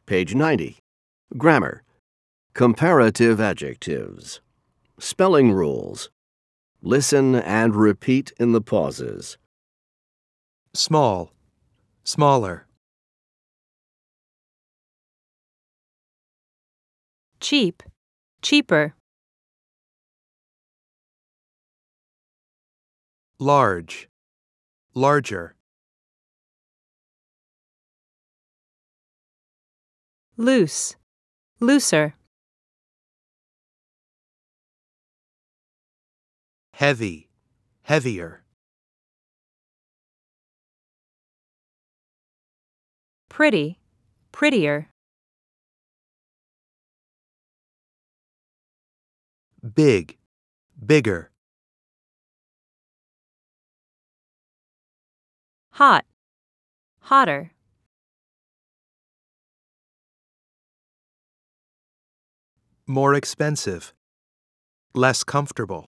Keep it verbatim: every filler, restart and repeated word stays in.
Page ninety. Grammar. Comparative adjectives. Spelling rules. Listen and repeat in the pauses. Small, smaller. Cheap, cheaper. Large, larger. Loose, looser. Heavy, heavier. Pretty, prettier. Big, bigger. Hot, hotter. More expensive, less comfortable.